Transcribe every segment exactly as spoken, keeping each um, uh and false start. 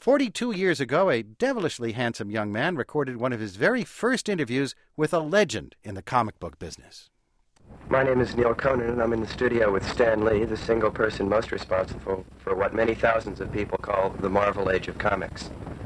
Forty-two years ago, a devilishly handsome young man recorded one of his very first interviews with a legend in the comic book business. My name is Neil Conan, and I'm in the studio with Stan Lee, the single person most responsible for what many thousands of people call the Marvel Age of comics.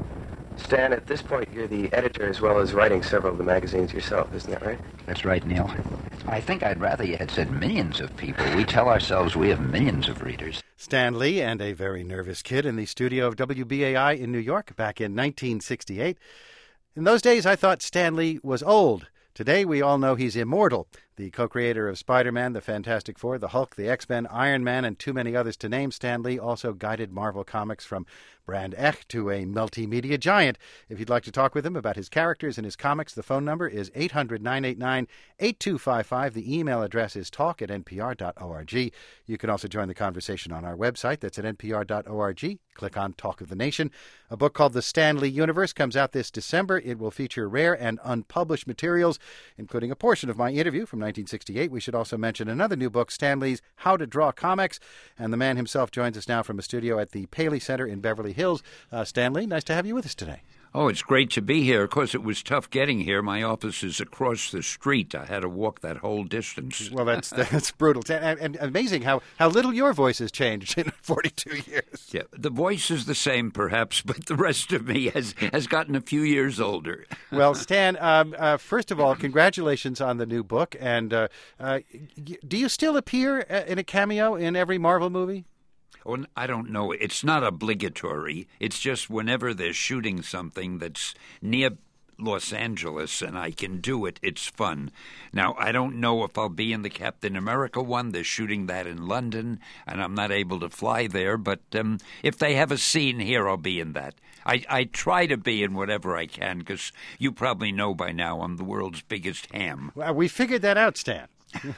Stan, at this point, you're the editor as well as writing several of the magazines yourself, isn't that right? That's right, Neil. I think I'd rather you had said millions of people. We tell ourselves we have millions of readers. Stan Lee and a very nervous kid in the studio of W B A I in New York back in nineteen sixty-eight. In those days, I thought Stan Lee was old. Today, we all know he's immortal. The co-creator of Spider-Man, the Fantastic Four, the Hulk, the X-Men, Iron Man, and too many others to name, Stan Lee also guided Marvel Comics from Brand Ech to a multimedia giant. If you'd like to talk with him about his characters and his comics, the phone number is eight hundred, nine eight nine, eight two five five. The email address is talk at n p r dot org. You can also join the conversation on our website. That's at n p r dot org. Click on Talk of the Nation. A book called The Stan Lee Universe comes out this December. It will feature rare and unpublished materials, including a portion of my interview from nineteen sixty-eight. We should also mention another new book, Stan Lee's How to Draw Comics. And the man himself joins us now from a studio at the Paley Center in Beverly Hills. Uh, Stan Lee, nice to have you with us today. Oh, it's great to be here. Of course, it was tough getting here. My office is across the street. I had to walk that whole distance. Well, that's that's brutal. And, and amazing how, how little your voice has changed in forty-two years. Yeah, the voice is the same, perhaps, but the rest of me has, has gotten a few years older. Well, Stan, um, uh, first of all, congratulations on the new book. And uh, uh, do you still appear in a cameo in every Marvel movie? Oh, I don't know. It's not obligatory. It's just whenever they're shooting something that's near Los Angeles and I can do it, it's fun. Now, I don't know if I'll be in the Captain America one. They're shooting that in London, and I'm not able to fly there. But um, if they have a scene here, I'll be in that. I, I try to be in whatever I can, because you probably know by now I'm the world's biggest ham. Well, we figured that out, Stan.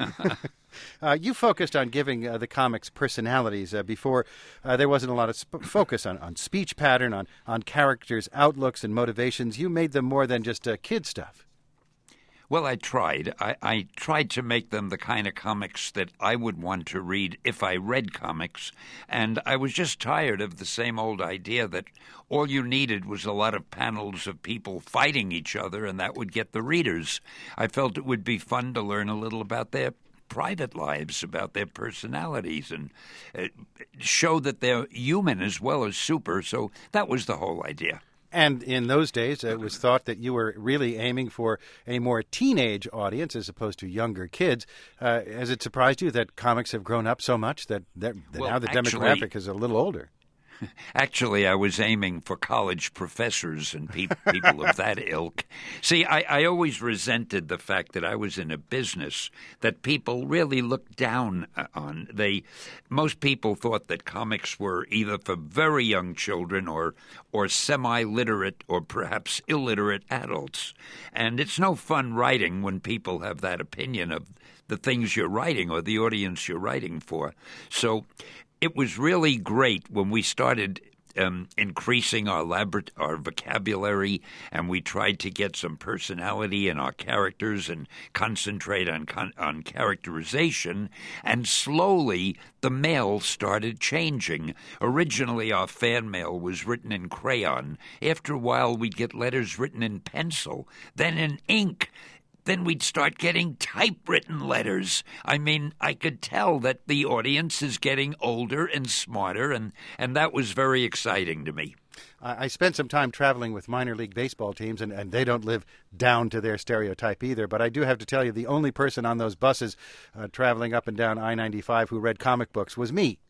Uh, you focused on giving uh, the comics personalities. Uh, before, uh, there wasn't a lot of sp- focus on, on speech pattern, on, on characters' outlooks and motivations. You made them more than just uh, kid stuff. Well, I tried. I, I tried to make them the kind of comics that I would want to read if I read comics, and I was just tired of the same old idea that all you needed was a lot of panels of people fighting each other, and that would get the readers. I felt it would be fun to learn a little about their private lives, about their personalities, and uh, show that they're human as well as super, so that was the whole idea. And in those days, it was thought that you were really aiming for a more teenage audience as opposed to younger kids. Uh, has it surprised you that comics have grown up so much that, that well, now the actually, demographic is a little older? Actually, I was aiming for college professors and pe- people of that ilk. See, I, I always resented the fact that I was in a business that people really looked down on. They, most people thought that comics were either for very young children or, or semi-literate or perhaps illiterate adults. And it's no fun writing when people have that opinion of the things you're writing or the audience you're writing for. So it was really great when we started um, increasing our labor- our vocabulary, and we tried to get some personality in our characters and concentrate on con- on characterization. And slowly, the mail started changing. Originally, our fan mail was written in crayon. After a while, we'd get letters written in pencil, then in ink. Then we'd start getting typewritten letters. I mean, I could tell that the audience is getting older and smarter, and, and that was very exciting to me. I spent some time traveling with minor league baseball teams, and, and they don't live down to their stereotype either. But I do have to tell you, the only person on those buses uh, traveling up and down I ninety-five who read comic books was me.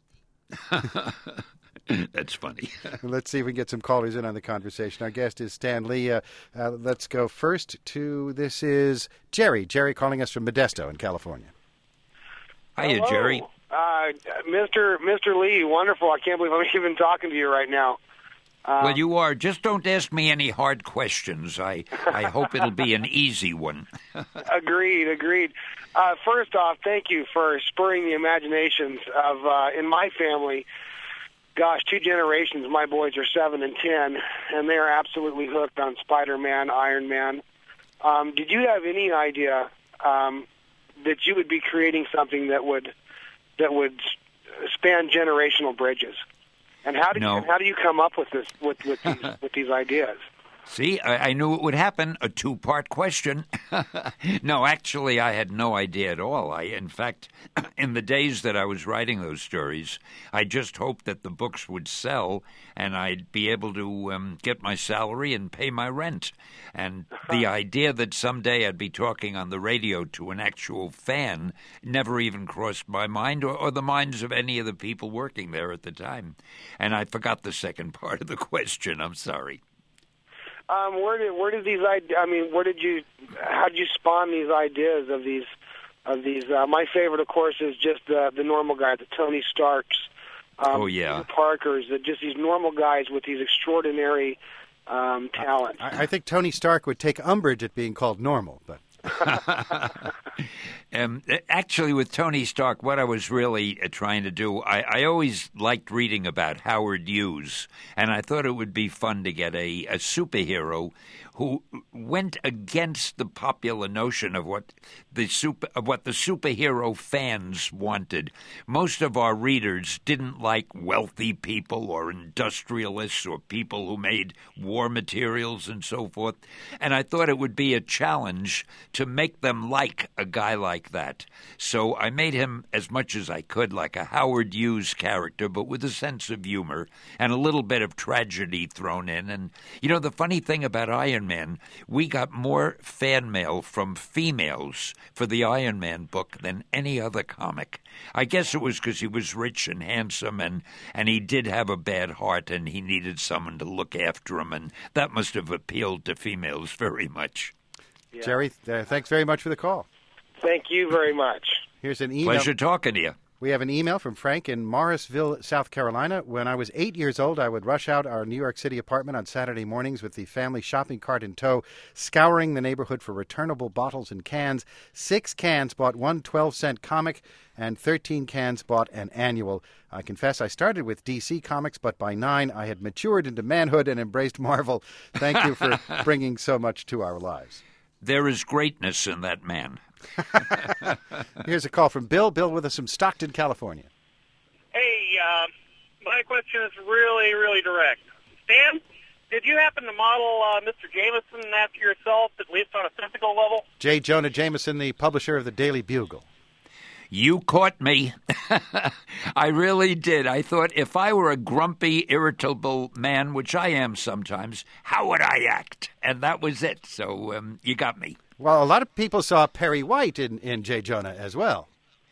That's funny. Let's see if we can get some callers in on the conversation. Our guest is Stan Lee. Uh, uh, let's go first to, this is Jerry. Jerry calling us from Modesto in California. Hiya, Hello. Jerry. Uh, Mister Mister Lee, wonderful. I can't believe I'm even talking to you right now. Uh, Well, you are. Just don't ask me any hard questions. I, I hope it'll be an easy one. Agreed, agreed. Uh, first off, thank you for spurring the imaginations of, uh, in my family, gosh, two generations. My boys are seven and ten, and they are absolutely hooked on Spider-Man, Iron Man. Um, did you have any idea um, that you would be creating something that would that would span generational bridges? And how do No. you, and how do you come up with this with with these, with these ideas? See, I, I knew it would happen. A two-part question. No, actually, I had no idea at all. I, in fact, in the days that I was writing those stories, I just hoped that the books would sell and I'd be able to um, get my salary and pay my rent. And the idea that someday I'd be talking on the radio to an actual fan never even crossed my mind or, or the minds of any of the people working there at the time. And I forgot the second part of the question. I'm sorry. Um, where did where did these ide- I mean, where did you? How did you spawn these ideas of these of these? Uh, my favorite, of course, is just the the normal guy, the Tony Starks, um, Oh, yeah. the Parkers, the, just these normal guys with these extraordinary um, talents. I, I think Tony Stark would take umbrage at being called normal, but um, actually, with Tony Stark, what I was really uh, trying to do, I, I always liked reading about Howard Hughes, and I thought it would be fun to get a, a superhero who went against the popular notion of what the super of what the superhero fans wanted. Most of our readers didn't like wealthy people or industrialists or people who made war materials and so forth. And I thought it would be a challenge to make them like a guy like that. So I made him as much as I could like a Howard Hughes character, but with a sense of humor and a little bit of tragedy thrown in. And, you know, the funny thing about Iron Man, we got more fan mail from females for the Iron Man book than any other comic. I guess it was because he was rich and handsome, and, and he did have a bad heart, and he needed someone to look after him, and that must have appealed to females very much. Yeah. Jerry, uh, thanks very much for the call. Thank you very much. Here's an email. Pleasure talking to you. We have an email from Frank in Morrisville, South Carolina. When I was eight years old, I would rush out our New York City apartment on Saturday mornings with the family shopping cart in tow, scouring the neighborhood for returnable bottles and cans. Six cans bought one twelve-cent comic, and thirteen cans bought an annual. I confess I started with D C Comics, but by nine I had matured into manhood and embraced Marvel. Thank you for bringing so much to our lives. There is greatness in that man. Here's a call from Bill. Bill with us from Stockton, California. Hey, uh, my question is really, really direct. Stan, did you happen to model uh, Mister Jameson after yourself, at least on a physical level? J. Jonah Jameson, the publisher of the Daily Bugle. You caught me. I really did. I thought if I were a grumpy, irritable man, which I am sometimes, how would I act? And that was it. So um, you got me. Well, a lot of people saw Perry White in, in J. Jonah as well.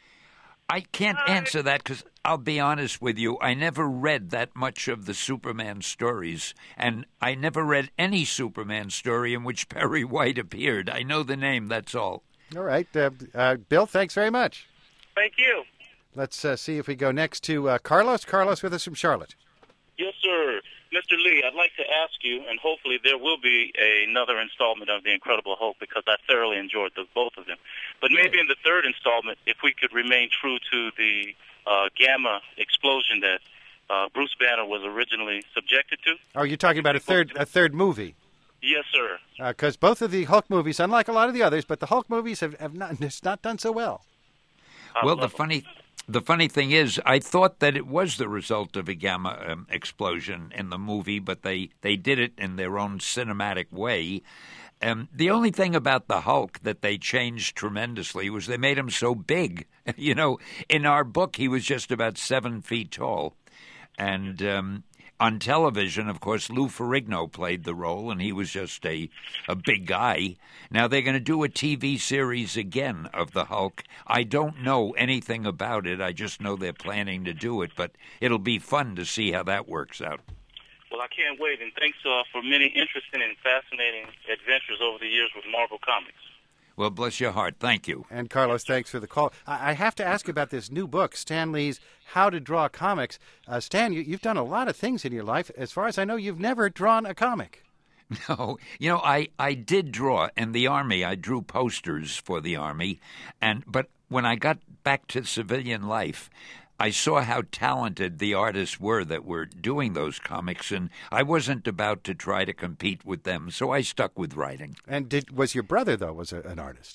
I can't answer that because I'll be honest with you. I never read that much of the Superman stories, and I never read any Superman story in which Perry White appeared. I know the name, that's all. All right. Uh, uh, Bill, thanks very much. Thank you. Let's uh, see if we go next to uh, Carlos. Carlos with us from Charlotte. Yes, sir. Mister Lee, I'd like to ask you, and hopefully there will be another installment of The Incredible Hulk because I thoroughly enjoyed the, both of them. But maybe in the third installment, if we could remain true to the uh, gamma explosion that uh, Bruce Banner was originally subjected to. Oh, you're talking about a third a third movie. Yes, sir. Because uh, both of the Hulk movies, unlike a lot of the others, but the Hulk movies have, have not, it's not done so well. I Well, the love funny, the funny thing is, I thought that it was the result of a gamma um, explosion in the movie, but they, they did it in their own cinematic way. Um, the only thing about the Hulk that they changed tremendously was they made him so big. You know, in our book, he was just about seven feet tall. And um, on television, of course, Lou Ferrigno played the role, and he was just a, a big guy. Now they're going to do a T V series again of the Hulk. I don't know anything about it. I just know they're planning to do it, but it'll be fun to see how that works out. Well, I can't wait, and thanks uh, for many interesting and fascinating adventures over the years with Marvel Comics. Well, bless your heart. Thank you. And Carlos, thanks for the call. I, I have to ask about this new book, Stan Lee's How to Draw Comics. Uh, Stan, you, you've done a lot of things in your life. As far as I know, you've never drawn a comic. No, you know, I, I did draw in the Army. I drew posters for the Army, and but when I got back to civilian life, I saw how talented the artists were that were doing those comics, and I wasn't about to try to compete with them, so I stuck with writing. And did was your brother, though, was a, an artist?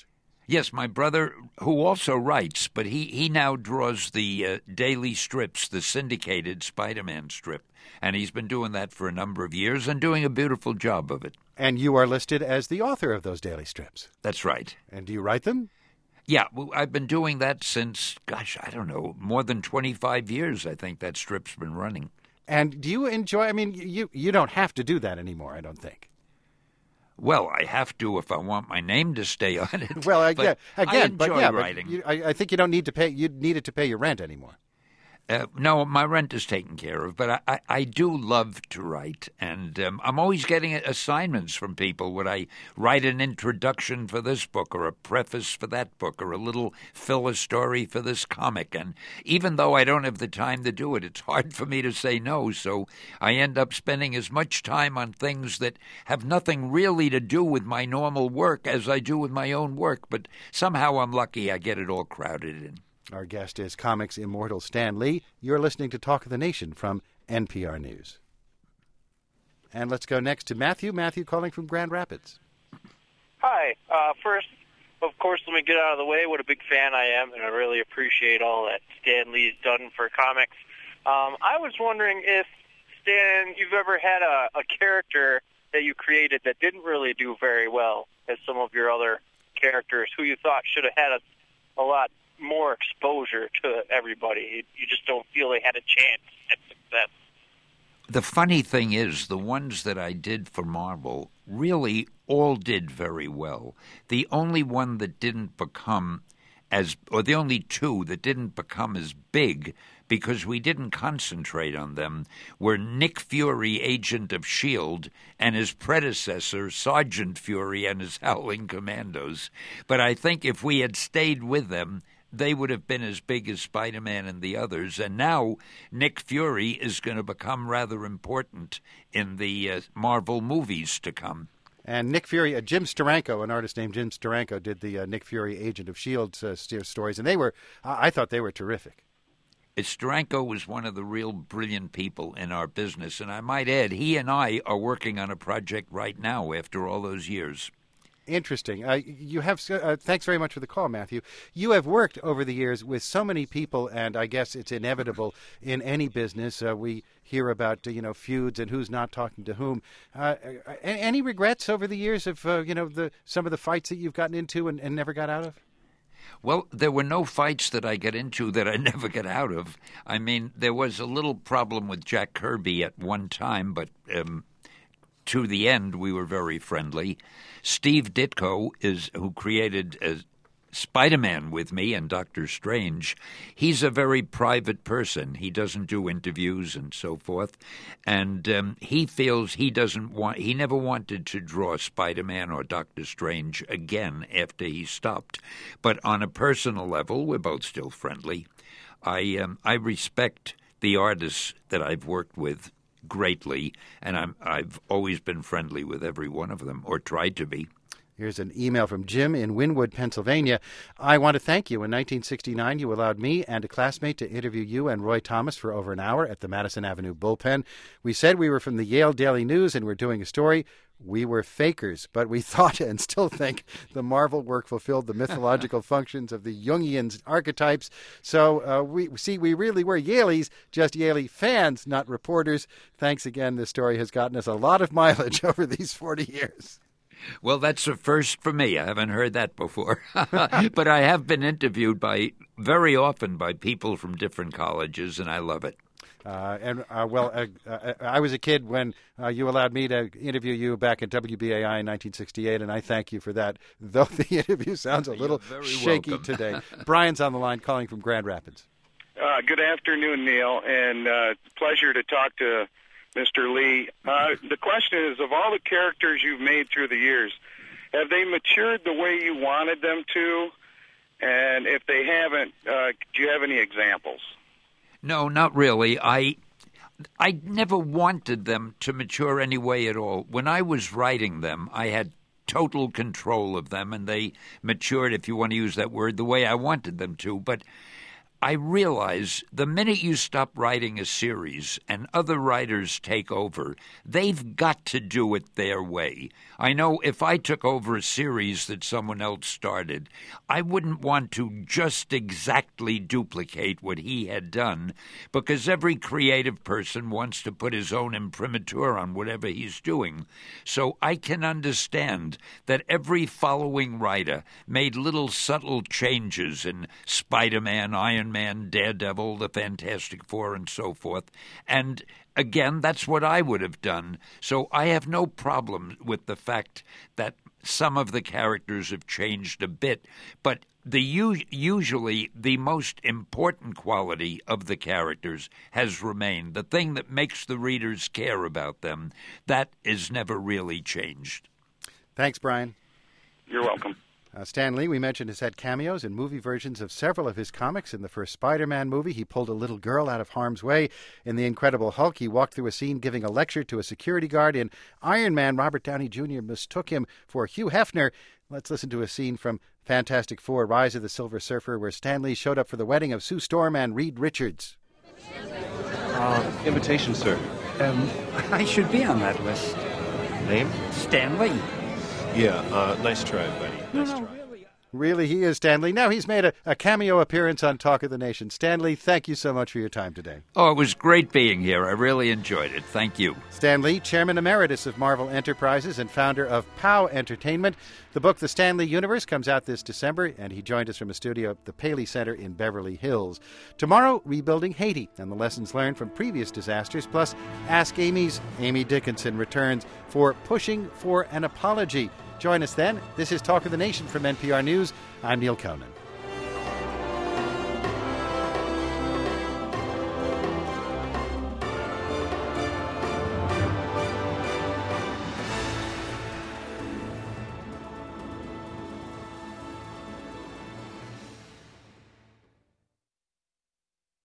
Yes, my brother, who also writes, but he, he now draws the uh, daily strips, the syndicated Spider-Man strip. And he's been doing that for a number of years and doing a beautiful job of it. And you are listed as the author of those daily strips. That's right. And do you write them? Yeah, well, I've been doing that since, gosh, I don't know, more than twenty-five years, I think that strip's been running. And do you enjoy, I mean, you, you don't have to do that anymore, I don't think. Well, I have to if I want my name to stay on it. Well, I, but yeah, again, I enjoy but yeah, writing. But you, I, I think you don't need to pay, you needed to pay your rent anymore. Uh, no, my rent is taken care of, but I, I, I do love to write, and um, I'm always getting assignments from people. Would I write an introduction for this book, or a preface for that book, or a little filler story for this comic? And even though I don't have the time to do it, it's hard for me to say no, so I end up spending as much time on things that have nothing really to do with my normal work as I do with my own work, but somehow I'm lucky I get it all crowded in. Our guest is comics immortal Stan Lee. You're listening to Talk of the Nation from N P R News. And let's go next to Matthew. Matthew calling from Grand Rapids. Hi. Uh, first, of course, let me get out of the way what a big fan I am, and I really appreciate all that Stan Lee has done for comics. Um, I was wondering if, Stan, you've ever had a, a character that you created that didn't really do very well as some of your other characters, who you thought should have had a, a lot more exposure to everybody. You just don't feel they had a chance at success. The funny thing is, the ones that I did for Marvel really all did very well. The only one that didn't become as, or the only two that didn't become as big because we didn't concentrate on them were Nick Fury, Agent of S H I E L D, and his predecessor, Sergeant Fury and his Howling Commandos. But I think if we had stayed with them, they would have been as big as Spider-Man and the others. And now Nick Fury is going to become rather important in the uh, Marvel movies to come. And Nick Fury, uh, Jim Steranko, an artist named Jim Steranko, did the uh, Nick Fury Agent of S H I E L D uh, stories, and they were, uh, I thought they were terrific. Steranko was one of the real brilliant people in our business, and I might add, he and I are working on a project right now after all those years. Interesting. Uh, you have. Uh, thanks very much for the call, Matthew. You have worked over the years with so many people, and I guess it's inevitable in any business. Uh, we hear about uh, you know feuds and who's not talking to whom. Uh, any regrets over the years of uh, you know the some of the fights that you've gotten into and, and never got out of? Well, there were no fights that I got into that I never got out of. I mean, there was a little problem with Jack Kirby at one time, but um, to the end, we were very friendly. Steve Ditko, is who created uh, Spider-Man with me and Doctor Strange. He's a very private person. He doesn't do interviews and so forth. And um, he feels he doesn't want, he never wanted to draw Spider-Man or Doctor Strange again after he stopped. But on a personal level, we're both still friendly. I um, I respect the artists that I've worked with greatly, and I'm, I've always been friendly with every one of them, or tried to be. Here's an email from Jim in Wynwood, Pennsylvania. I want to thank you. In nineteen sixty-nine, you allowed me and a classmate to interview you and Roy Thomas for over an hour at the Madison Avenue Bullpen. We said we were from the Yale Daily News and we're doing a story. We were fakers, but we thought and still think the Marvel work fulfilled the mythological functions of the Jungian archetypes. So, uh, we see, we really were Yaleys, just Yale fans, not reporters. Thanks again. This story has gotten us a lot of mileage over these forty years. Well, that's a first for me. I haven't heard that before. But I have been interviewed by very often by people from different colleges, and I love it. Uh, and, uh, well, uh, uh, I was a kid when uh, you allowed me to interview you back at W B A I in nineteen sixty-eight, and I thank you for that, though the interview sounds a little shaky welcome. today. Brian's on the line calling from Grand Rapids. Uh, good afternoon, Neil, and uh, pleasure to talk to Mister Lee. Uh, the question is, of all the characters you've made through the years, have they matured the way you wanted them to? And if they haven't, uh, do you have any examples? No, not really. I I never wanted them to mature any way at all. When I was writing them, I had total control of them, and they matured, if you want to use that word, the way I wanted them to. But I realize the minute you stop writing a series and other writers take over, they've got to do it their way. I know if I took over a series that someone else started, I wouldn't want to just exactly duplicate what he had done, because every creative person wants to put his own imprimatur on whatever he's doing. So I can understand that every following writer made little subtle changes in Spider-Man, Iron Man, Daredevil, the Fantastic Four, and so forth. And again, that's what I would have done. So I have no problem with the fact that some of the characters have changed a bit. But the usually the most important quality of the characters has remained. The thing that makes the readers care about them, that is never really changed. Thanks, Brian. You're welcome. Uh, Stan Lee, we mentioned, has had cameos in movie versions of several of his comics. In the first Spider-Man movie, he pulled a little girl out of harm's way. In The Incredible Hulk, he walked through a scene giving a lecture to a security guard. In Iron Man, Robert Downey Junior mistook him for Hugh Hefner. Let's listen to a scene from Fantastic Four, Rise of the Silver Surfer, where Stan Lee showed up for the wedding of Sue Storm and Reed Richards. Uh, invitation, sir. Um, I should be on that list. Name? Stan Lee. Yeah, uh, nice try, buddy. No, Nice no, try. really. Really, he is Stan Lee. Now he's made a, a cameo appearance on Talk of the Nation. Stan Lee, thank you so much for your time today. Oh, it was great being here. I really enjoyed it. Thank you. Stan Lee, Chairman Emeritus of Marvel Enterprises and founder of POW Entertainment. The book, The Stan Lee Universe, comes out this December, and he joined us from a studio at the Paley Center in Beverly Hills. Tomorrow, rebuilding Haiti and the lessons learned from previous disasters, plus Ask Amy's Amy Dickinson returns for Pushing for an Apology. Join us then. This is Talk of the Nation from N P R News. I'm Neil Conan.